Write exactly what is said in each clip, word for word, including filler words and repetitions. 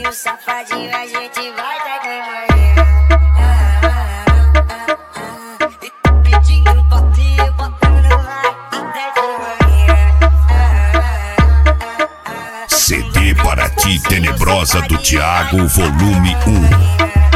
gostosinho, safadinho, a gente vai dar de manhã. Pedindo potinho, botando lá até de manhã. C D Para Ti Tenebrosa do Thiago, volume um.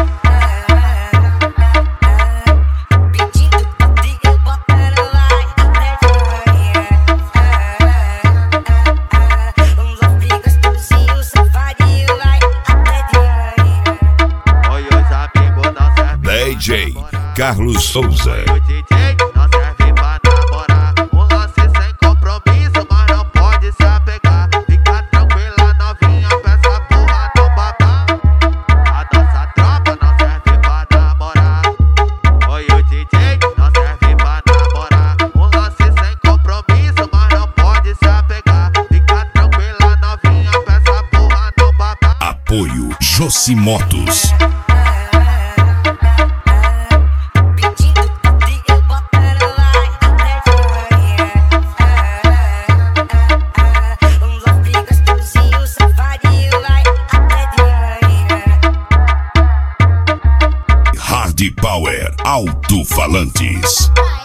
D J Carlos Souza. O D J não serve pra namorar, um lance sem compromisso, mas não pode se apegar. Fica tranquila, novinha, peça porra não babar. A nossa tropa não serve pra namorar. Oi, o D J não serve pra namorar, um lance sem compromisso, mas não pode se apegar. Fica tranquila, novinha, peça porra não babar. Apoio Josimotos. Hard Power Alto-Falantes.